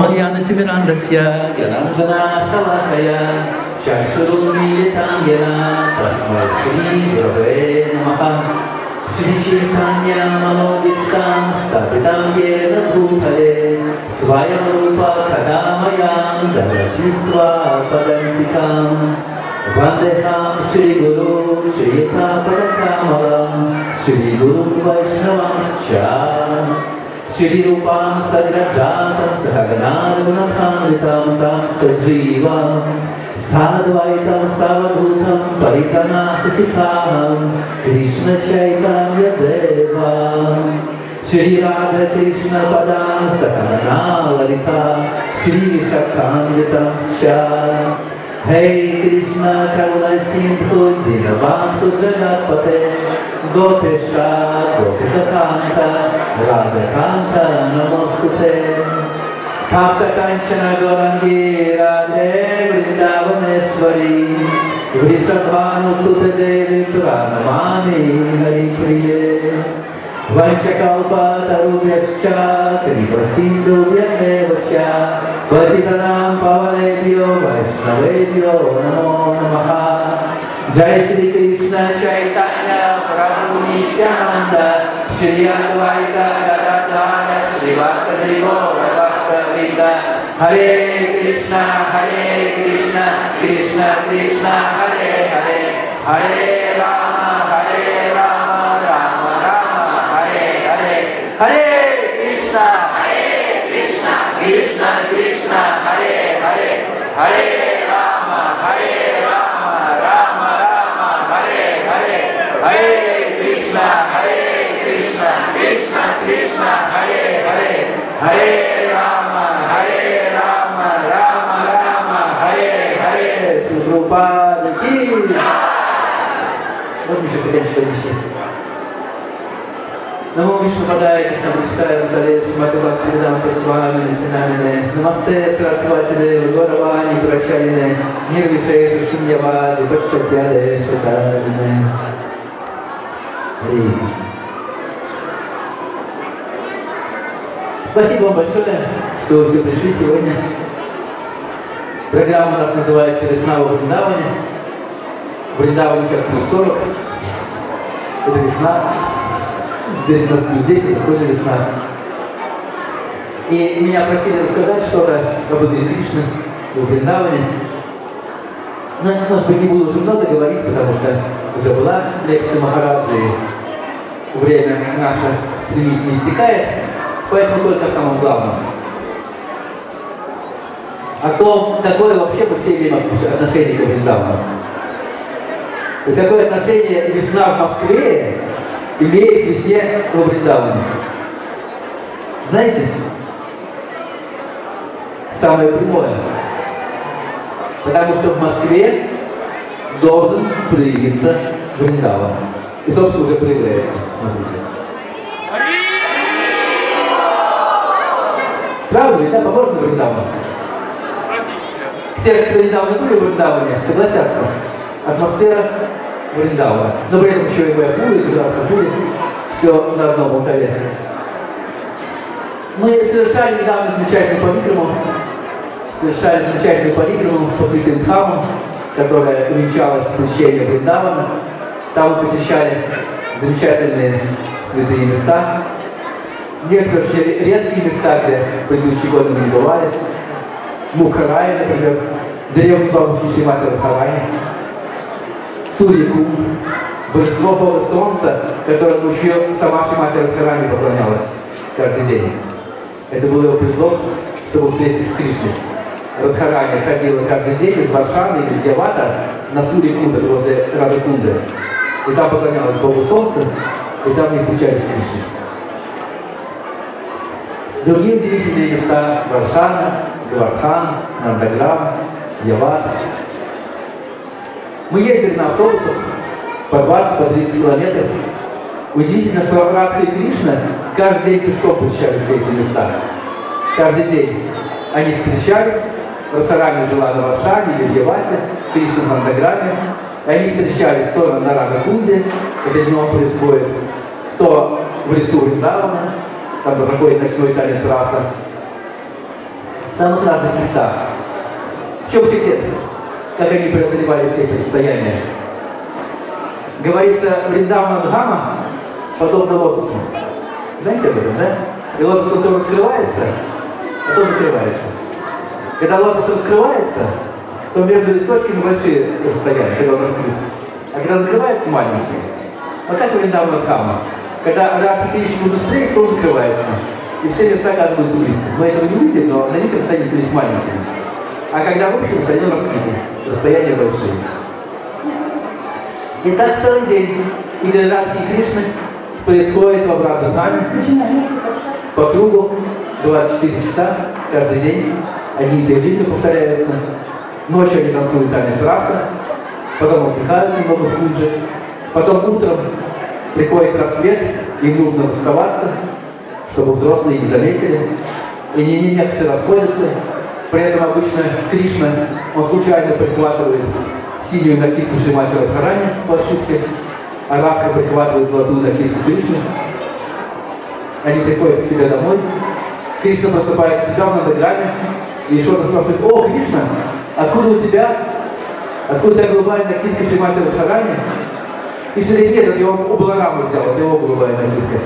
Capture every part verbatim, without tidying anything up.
Mohyana Timirandasya Gyananjana Shalakaya Chakshurumi Yetangena Tasmai Shri Gurave Namaha Shri Chaitanya Manobishtam Stapitam Yena Bhutale Svayam Rupa Kadamayam Darati Svapadantikam Vandeham Shri Guru Shri Tapadakamalam Shri Guru Vaishnavamscha Shri Rupam Sagrajatam Sahagana Gunathamritam Tam Sajivam Sadvaitam Savadhutam Paritana Satikam Krishna Chaitanya Deva Shri Radha Krishna Padam Sakana Lalita Shri Shaktamritam Scha Hey Krishna Karuna Sindhu Dinabandhu Jagatpate Gopesha Gopika Kanta Radha Kanta Namostute Tapta Kanchana Gaurangi Radhe Vrindavaneshwari Vrishabhanu Sute Devi Pranamami Hari Priye Vanchakalpa Tarubhyascha Kripa Sindhu Vyamevacha Patitanam Pavanebhyo Vaishnavebhyo Namo Namaha Jai Shri Krishna Chaitanya Prabhu Nityananda Shri Advaita Gadadhara Shri Vasudeva Gaura Bhakta Vrinda Hare Krishna Hare Krishna Krishna Krishna Hare Hare Hare Rama Hare Rama Rama Rama Hare Hare Hare Krishna Hare Krishna Krishna Krishna Hare Hare Hare Rama Hare Rama Rama Rama Hare Hare Hare Krishna Hare Krishna Krishna Krishna Hare Hare Hare Rama Hare Rama Rama Rama Hare Hare Prabhupada ki Вот мы еще хотим что-нибудь. Namo Vishnupadaya Krishna Prishkaya Mukale Shmatavak Siddham Pasvami Sinamine Namaste Sarasvati Dev Gauravani Pracharine Nirvishesha Shunyavadi Pashchatyade Shatarine Hare Krishna. Спасибо вам большое, что вы все пришли сегодня. Программа у нас называется «Весна во Вриндаване». В Вриндаване сейчас плюс сорок. Это весна. Здесь у нас плюс десять, это тоже весна. И меня просили рассказать что-то об Адуре Кришне в Вриндаване. Но, может быть, не буду уже много говорить, потому что уже была лекция Махараджи, и время наше стремительно истекает. Поэтому только о самом главном. О том, какое вообще по всей время отношение к Вриндавану. То есть какое отношение весна в Москве имеет к весне во Вриндаване. Знаете? Самое прямое. Потому что в Москве должен проявиться Вриндаван. И, собственно, уже проявляется. Смотрите. Правда ведь, да, похоже на Вриндаван? Те, кто недавно были в Вриндаване, согласятся. Атмосфера Вриндавана. Но при этом еще и Майяпур, и Джаджапур, все на одном алтаре. Мы совершали недавно замечательную парикраму, совершали замечательную парикраму по святым храмам, которая увенчалась посещением Вриндавана. Там мы посещали замечательные святые места. Некоторые очень редкие места, где в предыдущие годы мы не бывали. Мукхарай, например, древний бабушки Шримати Радхарани. Сурья-кунд, божество Бога Солнца, которому еще сама Шримати Радхарани поклонялась каждый день. Это был его предлог, чтобы встретиться с Кришной. Радхарани ходила каждый день из Варшавы или из Явата на Сурья-кунд, возле Радхакунда. И там поклонялась Богу Солнца, и там не встречались с Кришной. Другие удивительные места – Варшана, Гвардхан, Нандаграм, Яват. Мы ездили на автобусах по двадцать, по тридцать километров. Удивительно, что Радха и Кришна каждый день пешком посещали все эти места. Каждый день они встречались. Радхарани жила на Варшане или в Явате, Кришна в Нандаграме. И они встречались то на Радхакунде, это днем происходит, то в лесу Вриндавана, там проходит ночной танец раса. в самых разных местах. В чем секрет? Как они преодолевали все эти расстояния? Говорится, Вриндавана Дхама подобно лотосу. Знаете об этом, да? И лотос, он то раскрывается, а то закрывается. Когда лотос раскрывается, то между листочками большие расстояния, когда он раскрыт. А когда закрывается, маленькие. Вот так Вриндавана Дхама. Когда Радха Кришна нужно встретиться, он закрывается. И все места оказываются близко. Мы этого не видим, но на них расстояния становились маленькими. А когда в общем расстояние раскрыты, расстояния большие. И так целый день игры Радхи и Кришны происходит в обратном танце по кругу двадцать четыре часа каждый день. Одни и те же ритмы повторяются. Ночью они танцуют танец раса, потом отдыхают немного в кунджи, потом утром приходит рассвет, им нужно расставаться, чтобы взрослые не заметили. И не, не некоторые расходятся. При этом обычно Кришна, он случайно прихватывает синюю накидку Шримати Радхарани по ошибке, а Радха прихватывает золотую накидку Кришны. Они приходят к себе домой. Кришна просыпается всегда в Нандаграме, и Ешода спрашивает: «О, Кришна, откуда у тебя? Откуда у тебя голубая накидка Шримати Радхарани?» Кришна говорит: «Нет, это я у Баларама взял, это его голубая накидка».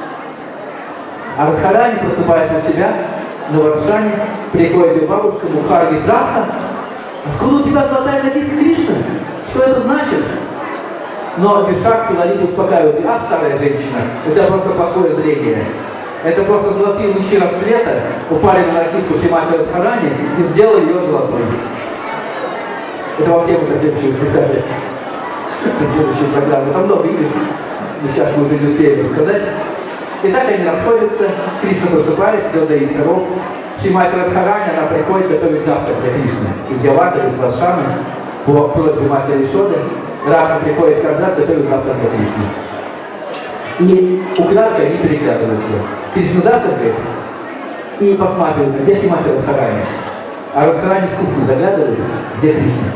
А Радхарани просыпает на себя на Варшане, приходит ее бабушка Мукха и говорит: «Радха, откуда у тебя золотая накидка Кришны? Что это значит?» Но Вишакхи Лалита успокаивает: «А, старая женщина, у тебя просто плохое зрение. Это просто золотые лучи рассвета упали на накидку Шримати Радхарани и сделали ее золотой». Это вам тему на следующую спектакль, на следующую программу. Там много игр, сейчас мы уже не успеем рассказать. И так они расходятся, Кришна просыпается, идет доить коров. Шримати Радхарани, она приходит готовить завтрак для Кришны. Из Явады, из Варшаны, по просьбе матери Ешоды, Радха приходит когда готовит завтрак для Кришны. И украдкой они переглядываются. Кришна завтракает и посматривает, где Шримати Радхарани. А Радхарани в кухню заглядывает, где Кришна.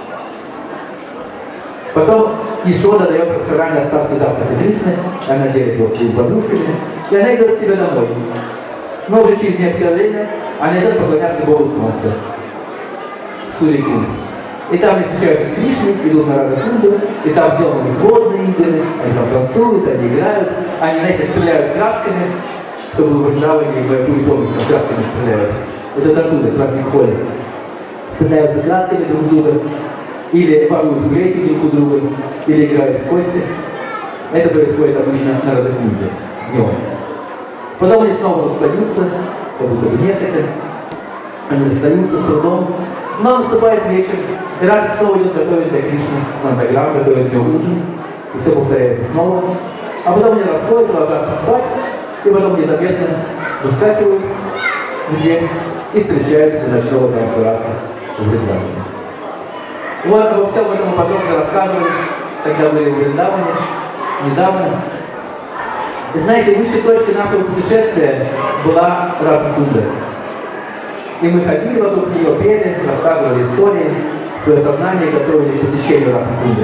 Потом Ешода дает Радхарани остатки завтрака Кришны, она делит его своими подружками, и она идет к себе домой. Но уже через некоторое время она идет поклоняться Богу Солнца, Сурикунду. И там они встречаются с Кришной, идут на Радхакунду, и там днем у них водные игры, они там танцуют, они играют, они, знаете, стреляют красками, кто был в Вриндаване, в Айпуре, помнит, как красками стреляют. Вот это оттуда, праздник Холи. Стреляют за красками друг друга, или воруют флейты друг у друга, или играют в кости. Это происходит обычно на Радхакунде днем. Потом они снова расстаются, как будто бы нехотя. Они расстаются с трудом. Но наступает вечер, и Радха снова идет готовить для Кришны Нандаграм, готовит для ужин. И все повторяется снова. А потом они расходятся, ложатся спать, и потом незаметно выскакивают в дверь и встречаются для ночного танца раса в Вриндаване. Вот обо всем этом мы подробно рассказывали, когда были в Вриндаване, недавно. И знаете, высшей точкой нашего путешествия была Радхакунда. И мы ходили вокруг нее, пели, рассказывали истории, свое сознание готовили к посещению Радхакунды.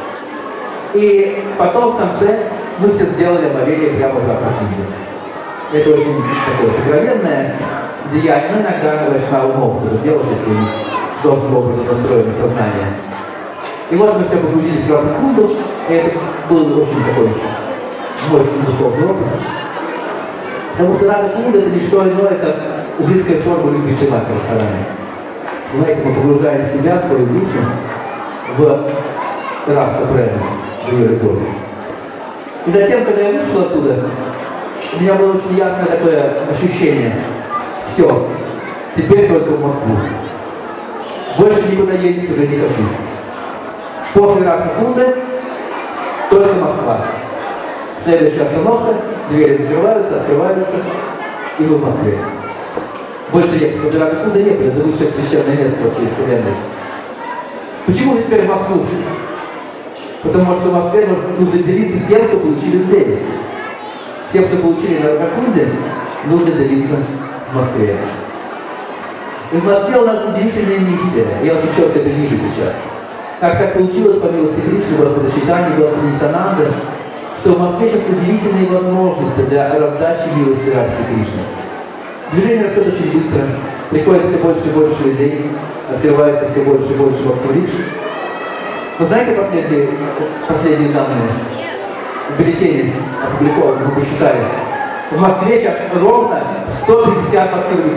И потом в конце мы все сделали омовение прямо в Радхакунде. Это очень такое сокровенное деяние, но иногда Вайшнавы могут это делать, если должным образом настроено сознание. И вот мы все погрузились в Радхакунду, и это был очень такой мощный духовный опыт. Потому что Радхакунда — это не что иное, как жидкая форма любви Шримати Радхарани. Понимаете, мы погружаем себя, свою душу в Радха Прему, в ее любовь. И затем, когда я вышел оттуда, у меня было очень ясное такое ощущение: все, теперь только в Москву. Больше никуда ездить уже не хочу. После Радхакунды только Москва. Следующая остановка, двери закрываются, открываются, и мы в Москве. Больше нет, потому что Радхакунда нет, это высшее священное место во всей Вселенной. Почему же теперь в Москву? Потому что в Москве нужно делиться тем, что получили здесь. Тем, что получили на Радхакунде, нужно делиться в Москве. И в Москве у нас удивительная миссия. Я очень четко это вижу сейчас. Как так получилось, по милости Кришны, Господа Чайтаньи, Господа Нитьянанды, что в Москве сейчас удивительные возможности для раздачи милости Радхи Кришны. Движение растет очень быстро. приходит все больше и больше людей, открывается все больше и больше бактерий. Вы знаете последние, последние данные? В бюллетене опубликованы, мы посчитали. В Москве сейчас ровно сто пятьдесят бактерий.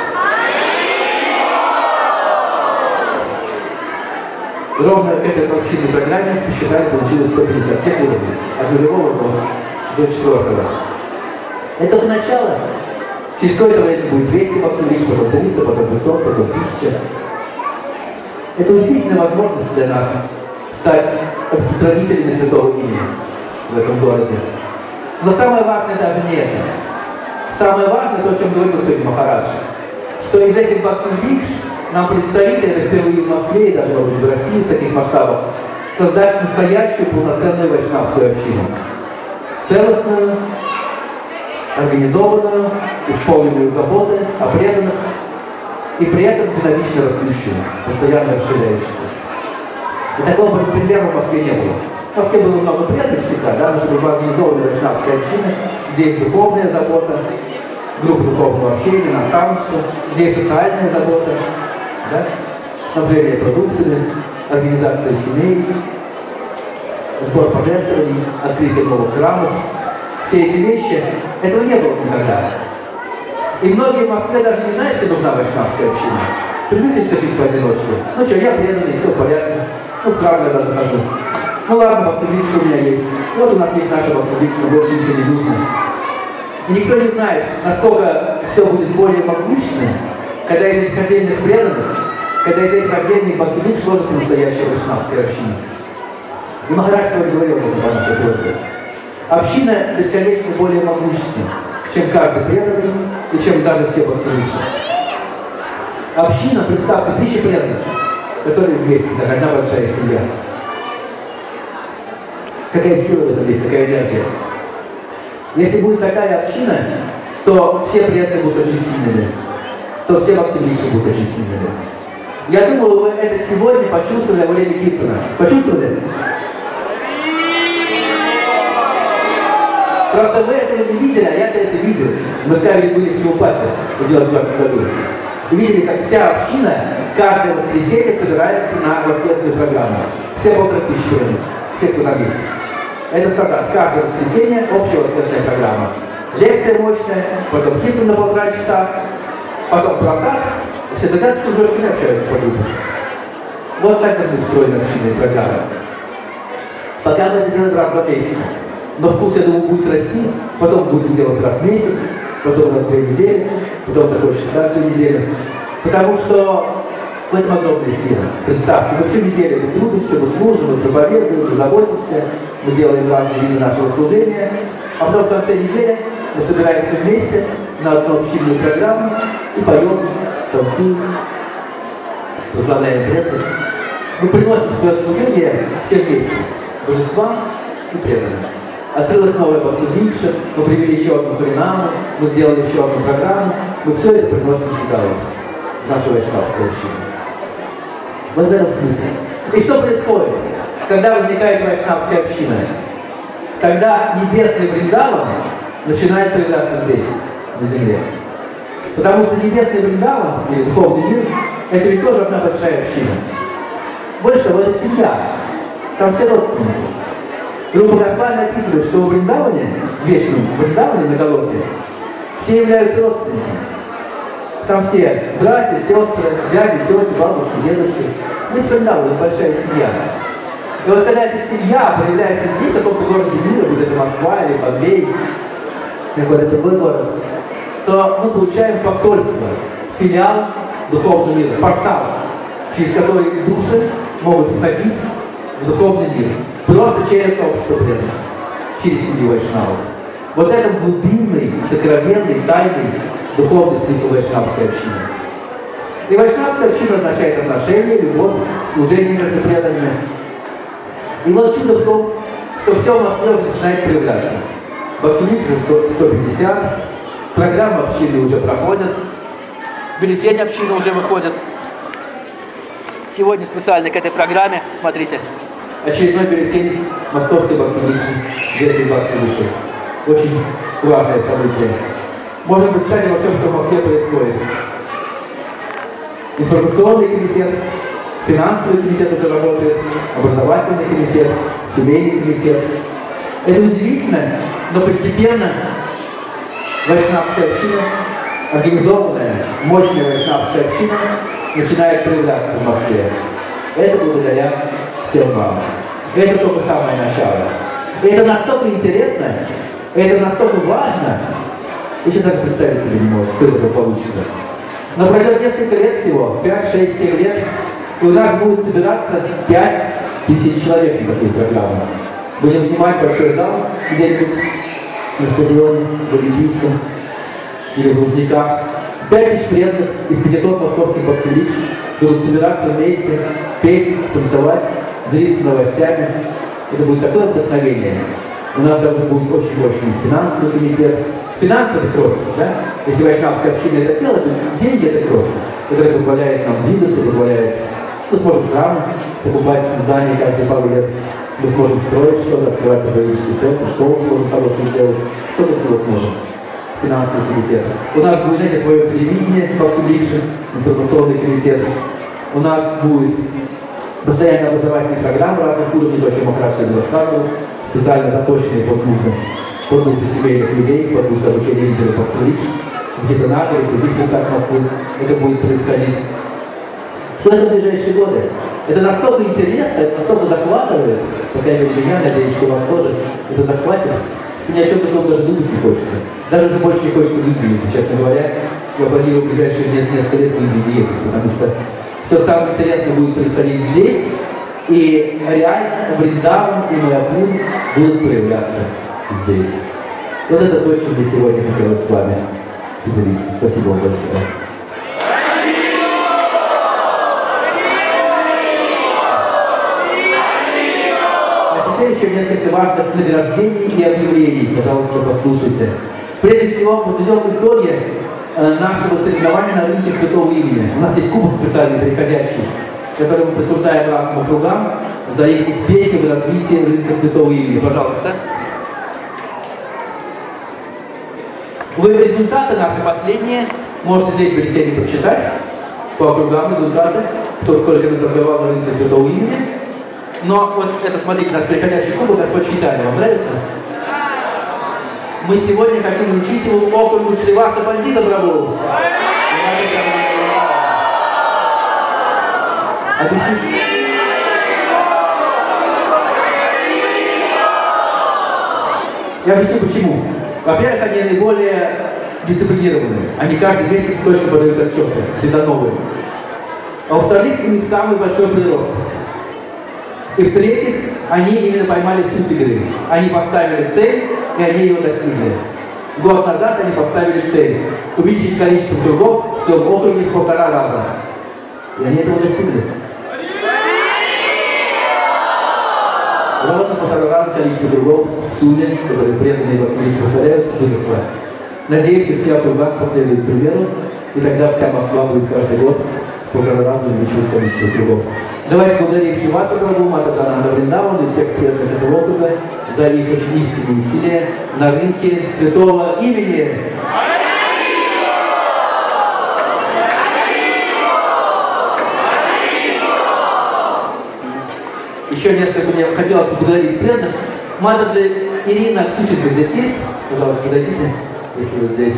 Ровно к этой общинной программе посчитали, получилось сто пятьдесят. Всех уровней. От нулевого до, до четвертого. Это только начало. Через какое-то время будет двести бактерий, потом триста, потом пятьсот, потом тысяча. Это удивительная возможность для нас стать распространителями святого имени в этом городе. Но самое важное даже не это. Самое важное, то, о чем говорил сегодня Махарадж, что из этих бактерий нам предстоит, это впервые в Москве и даже, может быть, в России в таких масштабах, создать настоящую полноценную вайшнавскую общину. Целостную, организованную, исполненную заботы о преданных и при этом динамично растущую, постоянно расширяющуюся. И такого примера в Москве не было. В Москве было много преданных всегда, да, но была организованная вайшнавская община, где есть духовная забота, группа духовного общения, наставничества, где есть социальная забота, да, снабжение продуктами, организация семей, сбор пожертвований, открытие новых храмов. Все эти вещи, этого не было никогда. И многие в Москве даже не знают, что нужна вайшнавская община. Привыкли все жить поодиночке. Ну что, я преданный, все в порядке. Ну, в храм я даже хожу. Ну ладно, бактериша у меня есть. Вот у нас есть наша бактериша, больше ничего не нужно. И никто не знает, насколько все будет более могущественным, когда из этих отдельных преданных, когда из этих отдельных бактерий сложится настоящая вайшнавская община. И Махарадж сегодня говорил об этом, по нашей община бесконечно более могущественна, чем каждый преданный и чем даже все бактерии. Община, представьте, тысячи преданных, которые вместе, как одна большая семья. Какая сила в этом есть, какая энергия. Если будет такая община, то все преданные будут очень сильными, то все бактерии будут очень сильными. Я думаю, вы это сегодня почувствовали во время Киртана. Почувствовали? Просто вы этого не видели, а я-то это видел. Мы с вами были в Чаупасе в девяносто девятом году. И видели, как вся община каждое воскресенье собирается на воскресную программу. Все полтора тысячи человек, все, кто там есть. Это стандарт. Каждое воскресенье общая воскресная программа. Лекция мощная, потом Киртан на полтора часа, потом просад. Все задачи кружочками общаются по группам. Вот так как мы устроены общинные программы. Пока мы это делаем раз в два месяца. Но вкус, я думаю, будет расти, потом будем делать раз в месяц, потом раз в две недели, потом захочется каждую неделю. Потому что в этом огромная сила. Представьте, мы всю неделю мы трудимся, мы служим, мы проповедуем, мы заботимся, мы делаем разные виды нашего служения, а потом в конце недели мы собираемся вместе на одну общинную программу и поем, танцуем, прославляем преданных. Мы приносим свое служение все вместе, божествам и преданным. Открылась новая бактериша, мы привели еще одну харинаму, мы сделали еще одну программу, мы все это приносим сюда, вот, в нашу вайшнавскую общину. Вот в этом смысле. И что происходит, когда возникает вайшнавская община? Когда небесный Вриндаван начинает появляться здесь, на земле. Потому что небесный Вриндаван, или духовный мир, это ведь тоже одна большая община. Больше того, это семья. Там все родственники. Рупа Госвами описывает, что в Вриндаване, в вечном Вриндаване на Голгофе, все являются родственниками. Там все братья, сестры, дяди, тети, бабушки, дедушки. Весь Вриндаван, это большая семья. И вот когда эта семья появляется здесь, в каком-то городе мира, будь это Москва или Бомбей, какой-то другой город, то мы получаем посольство, филиал духовного мира, портал, через который души могут входить в духовный мир. Просто через сообщество преданных, через семью вайшнавов. Вот это глубинный, сокровенный, тайный, духовный смысл вайшнавской общины. И вайшнавская община означает отношения, любовь, служение между преданными. И вот чудо в том, что все в Москве уже начинает проявляться. Бактерий уже сто пятьдесят, программа общины уже проходят, бюллетень общины уже выходит. Сегодня специально к этой программе, смотрите, очередной бюллетень Московской бактериши, Ветви бактериши. Очень важное событие. Можно быть читать во всем, что в Москве происходит. информационный комитет, финансовый комитет уже работает, образовательный комитет, семейный комитет. Это удивительно, но постепенно вайшнавская община, организованная, мощная вайшнавская община начинает проявляться в Москве. Это благодаря всем вам. Это только самое начало. И это настолько интересно, это настолько важно, еще даже представить себе не можешь, что это получится. Но пройдет несколько лет всего, пять, шесть, семь лет, и у нас будет собираться пять тысяч человек на такую программу. Будем снимать большой зал где-нибудь на стадионе, в Олимпийском или в Лужниках. пять тысяч преданных из пятисот московских бхактивидж будут собираться вместе, петь, танцевать, делиться новостями. Это будет такое вдохновение. У нас даже будет очень мощный финансовый комитет. Финансы — это кровь, да? Если вайшнавская община это делает, то деньги — это кровь, которая позволяет нам двигаться, позволяет, мы сможем храмы покупать здания каждые пару лет, мы сможем строить что-то, открывать педагогический центр, школу сможем хорошую сделать, что-то всего сможем. Финансовый комитет. У нас будет, знаете, свое телевидение, бхактивидж, информационный комитет. У нас будет постоянно образовательные программы разных уровней, то, о чем я раз сегодня рассказывал, специально заточенные под нужды, под нужды семейных людей, под нужды обучения лидеров бхактивидж, в Гетанагаре, в других местах Москвы. Это будет происходить. Все это в ближайшие годы. Это настолько интересно, это настолько захватывает, по крайней мере, меня, надеюсь, что вас тоже это захватит, что ни о чем таком даже думать не хочется. Даже уже больше не хочется выделить, честно говоря. Я планирую в ближайшие несколько лет в Индии ехать, потому что все самое интересное будет происходить здесь, и реально Вриндаван и Майяпур будут проявляться здесь. Вот это то, чем я сегодня хотелось с вами поделиться. Спасибо вам большое. Теперь еще несколько важных награждений и объявлений. Пожалуйста, послушайте. Прежде всего, подведем итоги э, нашего соревнования на рынке Святого Имени. У нас есть кубок специальный, приходящий, который мы присуждаем разным округам за их успехи в развитии рынка Святого Имени. Пожалуйста. Вы результаты наши последние можете здесь в бюллетене прочитать. По округам результаты, кто сколько наторговал на рынке Святого Имени. Но вот это, смотрите, наш приходящий кубок, Господь читали. Вам нравится? Мы сегодня хотим вручить его округу Шриваса Пандита Прабху. Я объясню почему. Во-первых, они наиболее дисциплинированные. Они каждый месяц точно подают отчеты, всегда новые. А во-вторых, у них самый большой прирост. И в-третьих, они именно поймали суть игры. Они поставили цель, и они ее достигли. Год назад они поставили цель увеличить количество кругов в всем округе в полтора раза. И они этого достигли. Ровно полтора раза количество кругов в сумме, которые преданные бхактивидж повторяют, выросло. Надеемся, все округа последуют примеру, и тогда вся Москва будет каждый год в полтора раза увеличивать количество кругов. Давайте благодарим Шриваса Прабху, Матаджананда Вриндавана и всех преданных этого округа за их очень искренние усилия на рынке Святого Имени. Еще несколько мне хотелось поблагодарить преданных. Матаджи Ирина Ксюченко здесь есть? Пожалуйста, подойдите, если вы здесь.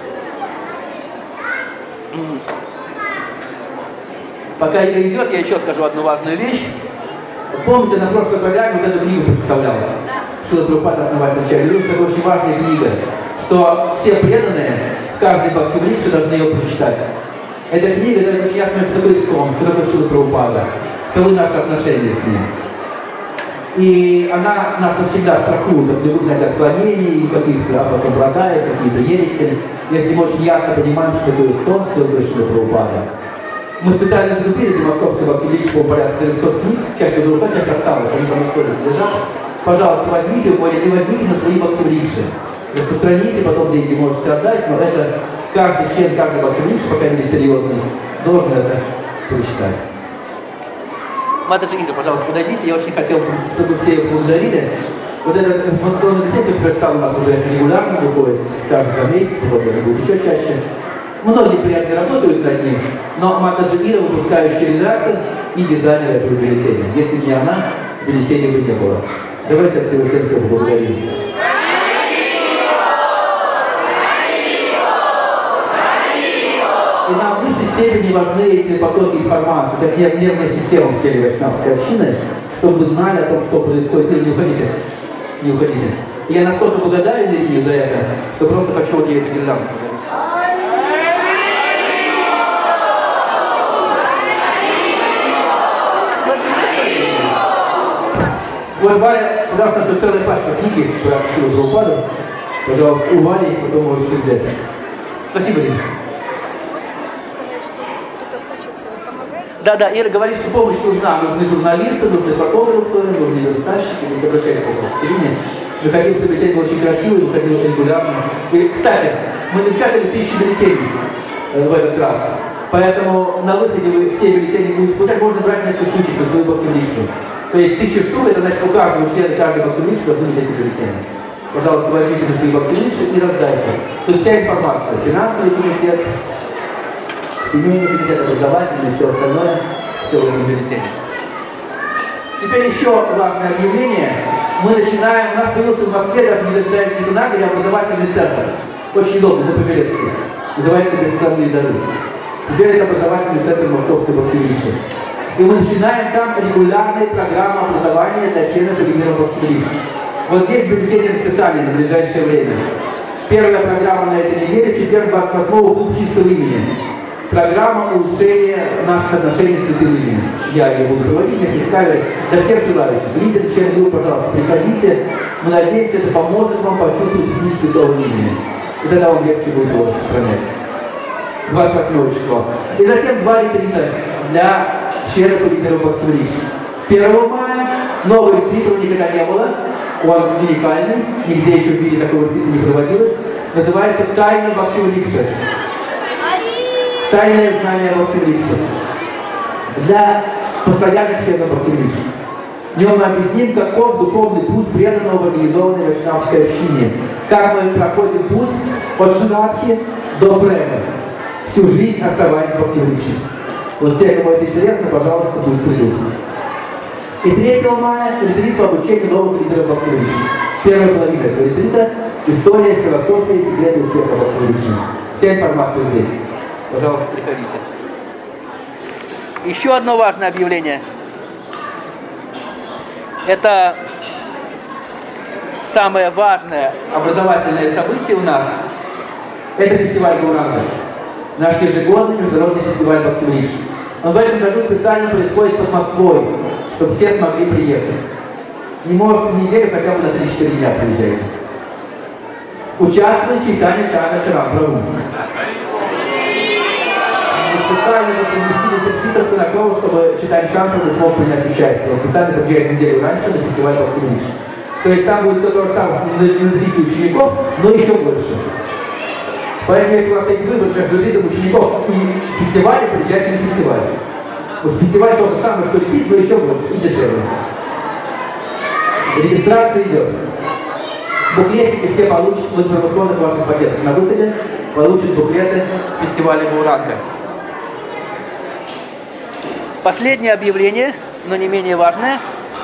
Пока Ира идет, я еще скажу одну важную вещь. Помните, на прошлой программе вот эту книгу представляла? Шрила Прабхупада основатель Чай. Говорю, что это очень важная книга, что все преданные в каждой бхактивидже должны ее прочитать. Эта книга дает очень ясно, что такое искон, кто такой Шрила Прабхупада, каковы наши отношения с ним. И она нас навсегда страхует от любых, знаете, отклонений, каких-то апасампрадаев, какие-то ереси. Если мы очень ясно понимаем, что такое искон, кто такой Шрила Прабхупада. Мы специально закупили для московской бхактивидж по порядка трехсот книг, часть уже ушла, часть осталась, они там истории лежат. Пожалуйста, возьмите, и возьмите на свои бхактивиджи. Распространите, потом деньги можете отдать, но это каждый член, каждый бхактивидж, по крайней мере серьезный, должен это прочитать. Матаджи Ира, пожалуйста, подойдите, я очень хотел, чтобы все их благодарили. Вот этот информационный комитет, который стал у нас уже регулярно, выходит каждый месяц, вот это будет еще чаще. Многие приятно работают над ним, но Матаджи Ира, выпускающий редактор и дизайнер этого бюллетеня. Если не она, бюллетеня бы не было. Давайте от всего сердца поблагодарим. И нам в высшей степени важны эти потоки информации, как нервная система в теле вайшнавской общины, чтобы вы знали о том, что происходит. Не уходите, не уходите. И я настолько благодарен Илье за это, что просто хочу вот ей эту гирлянду подарить. Вот Валя, потому что что целая пачка книг есть про Шилу Прабхупаду. Пожалуйста, у Вали, потом можете взять. Спасибо, Лина. Да, да, Ира говорит, что помощь нужна. Нужны журналисты, нужны фотографы, нужны верстальщики. Не обращайтесь к Ирине. Мы хотим, чтобы бюллетень был очень красивый, выходил регулярно. И, кстати, мы напечатали тысячи бюллетеней в этот раз. Поэтому на выходе вы все бюллетени будете получать. Можно брать несколько штучек на свою бактерию. То есть тысяча штук, это значит, у каждого члена каждой бактерии должны быть эти бюллетени. Пожалуйста, возьмите на свои бактерии и раздайте. Тут вся информация. Финансовый комитет, семейный комитет, образовательный, все остальное, все в этом бюллетене. Теперь еще важное объявление. Мы начинаем, у нас появился в Москве, даже не дожидаясь Никонагари, образовательный центр. Очень удобный, на Павелецкий. Называется «Бесценные дары». Теперь это образовательный центр Московской бактерии. И мы начинаем там регулярные программы образования для членов регионального бактерии. Вот здесь бюллетени расписали на ближайшее время. Первая программа на этой неделе, в четверг двадцать восьмого, клуб чистого имени. Программа улучшения наших отношений с святым именем. Я ее буду проводить, я представлю для всех желающих. Лидеры, члены группы, пожалуйста, приходите. Мы надеемся, это поможет вам почувствовать вкус святого имени. И тогда вам легче будет его распространять. двадцать восьмого числа. И затем два ретрита для членов регионального бактерии. первого мая новый ретрит, его никогда не было. Он уникальный, нигде еще в мире такого ретрита не проводилось. Называется «Тайна бактерии». Тайное знание бактерии. Для постоянных членов бактерии. В нем мы объясним, каков духовный путь преданного в организованной вайшнавской общине. Как мы проходим путь от шрадхи до премы. Всю жизнь оставаясь бактерией. Вот все, кому это интересно, пожалуйста, пусть придут. И третьего мая ретрит по обучению новых лидеров бактерий. Первая половина этого ретрита – история, философия и секреты успеха бактерий. Вся информация здесь. Пожалуйста, приходите. Еще одно важное объявление. Это самое важное образовательное событие у нас. Это фестиваль Гауранга. Наш ежегодный международный фестиваль бактерий. Он в этом году специально происходит под Москвой, чтобы все смогли приехать. Не может в неделю хотя бы на три-четыре дня приезжайте. Участвует Чайтанья Чаракачарам Прабху. Специально совместили репетиторку на кого, чтобы Чайтанья Чаракачарам смог принять участие. Он специально приезжает неделю раньше на фестиваль бактерий. То есть там будет все то же самое на тридцать учеников, но еще больше. Поэтому, если у вас есть выбор между видом учеников и фестиваля, приезжайте на фестиваль. Вот фестиваль то же самое, что ретрит, но еще больше и дешевле. Регистрация идет. Буклетики все получат в информационных ваших пакетах. На выходе получат буклеты фестиваля Гауранга. Последнее объявление, но не менее важное.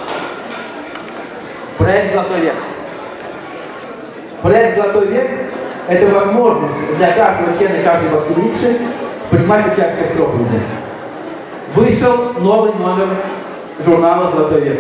Проект «Золотой век». Проект «Золотой век» – это возможность для каждого члена каждой бактерии принимать участие в проповеди. Вышел новый номер журнала «Золотой век».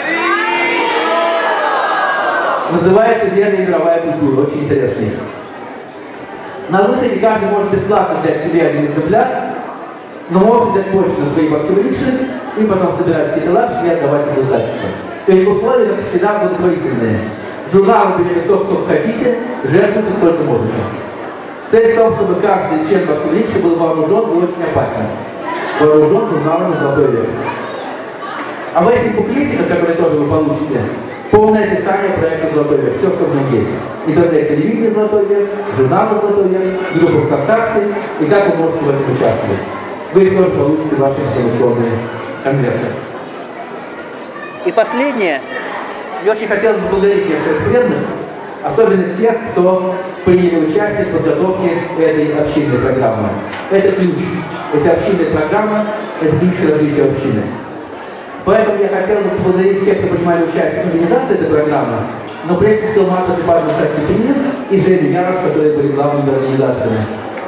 Называется «Верная мировая культура». Очень интересный. На выходе каждый может бесплатно взять себе один экземпляр, но может взять больше на свои бактерии и потом собирать какие-то лапки и отдавать их в издательство. То есть условия, как всегда, благотворительные. Журнал берете столько, сколько хотите, жертвуйте сколько можете. Цель в том, чтобы каждый член бактерии был вооружен и очень опасен. Вооружен журналом «Золотой век». А в этих буклетиках, которые тоже вы получите, полное описание проекта «Золотой век». Все, что в нем есть. Интернет-телевидение «Золотой век», журналы «Золотой век», группа ВКонтакте и как вы можете в этом участвовать. Вы их тоже получите в ваши информационные конверты. И последнее. Я очень хотел бы поблагодарить всех преданных, особенно тех, кто приняли участие в подготовке этой общинной программы. Это ключ. Эти общинные программы – это ключ развития общины. Поэтому я хотел бы поблагодарить всех, кто принимали участие в организации этой программы, но прежде всего Марку Степановну Сакипинину и Женю Ярош, которые были главными организаторами.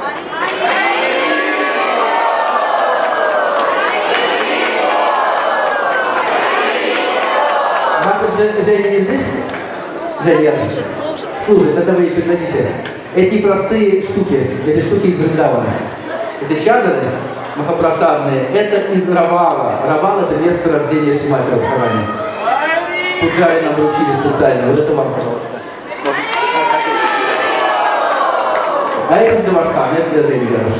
Женя не здесь? Женя Ярош. Слушай, тогда вы и прекратите. Эти простые штуки, эти штуки из Вриндавана. Эти чадры махапрасадные, это из Равала. Равал — это место рождения Шримати Радхарани. Пуджари нам вручили специально. Вот это вам, пожалуйста. А это с Гавардхан, это для Жени Ярош.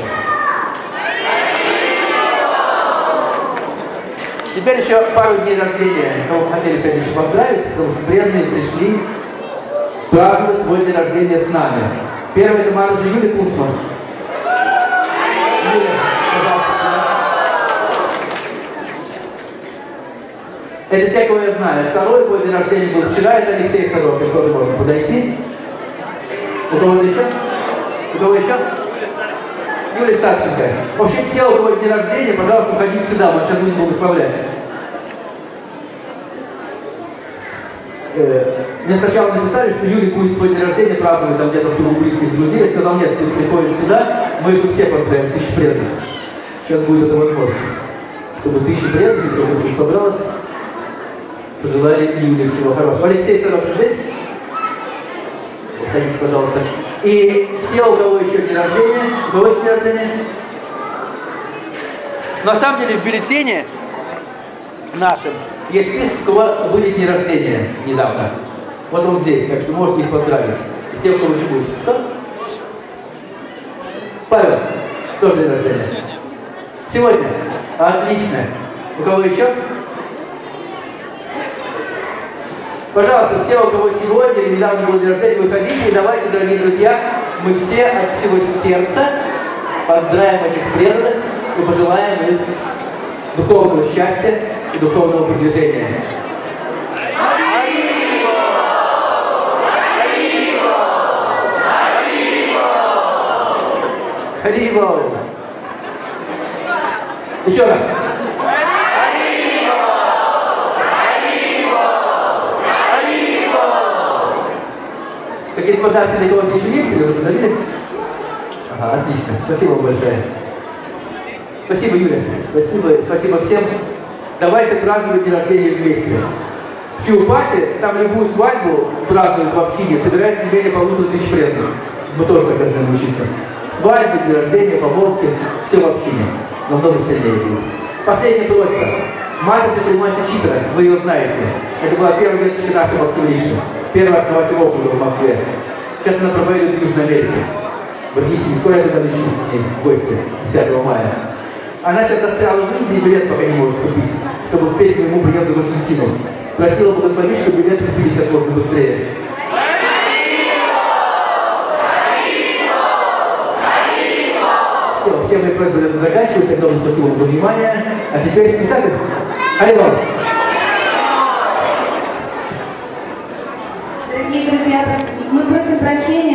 Теперь еще пару дней рождения, кого мы хотели сегодня еще поздравить, потому что преданные пришли праздновать свой день рождения с нами. Первый — это Мараджи Юлия Кунцман. Юлия, пожалуйста. Это те, кого я знаю. Второй мой день рождения был вчера, это Алексей Сорокин. Тоже можно подойти. У кого еще? У кого еще? Юлия Старченко. В общем, те, у кого день рождения, пожалуйста, уходите сюда, мы сейчас будем благословлять. Э, мне сначала написали, что Юлия будет свой день рождения праздновать там где-то в кругу близких друзей. Я сказал, нет, пусть приходит сюда, мы их все поздравим, тысячи преданных. Сейчас будет эта возможность. Чтобы тысячи преданных, все тут собралось, пожелали Юлии всего хорошего. Алексей Сорокин здесь? Подходите, пожалуйста. И все, у кого еще день рождения, у кого еще день рождения? На самом деле в бюллетене нашем есть список, у кого были дни рождения недавно. Вот он здесь, так что можете их поздравить. И те, кто еще будет. Кто? Павел, тоже день рождения. Сегодня? Отлично. У кого еще? Пожалуйста, все, у кого сегодня или недавно был день рождения, выходите и давайте, дорогие друзья, мы все от всего сердца поздравим этих преданных и пожелаем им духовного счастья и духовного продвижения. Харибол! Еще раз. Какие-то подарки для кого-то еще есть? Или вы подарили? Ага, отлично. Спасибо вам большое. Спасибо, Юля. Спасибо, спасибо всем. Давайте праздновать день рождения вместе. В Чаупате, там любую свадьбу празднуют в общине, собирается не менее полутора тысяч преданных. Мы тоже так должны научиться. Свадьбы, день рождения, помолвки, все в общине. Намного сильнее будет. Последняя просьба. Матрица принимается Читра, вы ее знаете. Это была первая веточка нашего активнейшего. Первый основатель округа в Москве. Сейчас она проповедует в Южной Америке. В Аргентине. Скоро я туда лечу к ней в гости десятого мая. Она сейчас застряла в Индии, билет пока не может купить, чтобы успеть к моему приезду в Аргентину. Просила благословить, чтобы билет купились как можно быстрее. Все, все мои просьбы на этом заканчиваются. Огромное спасибо вам за внимание. А теперь спектакль. Алло! Дорогие друзья, мы просим прощения.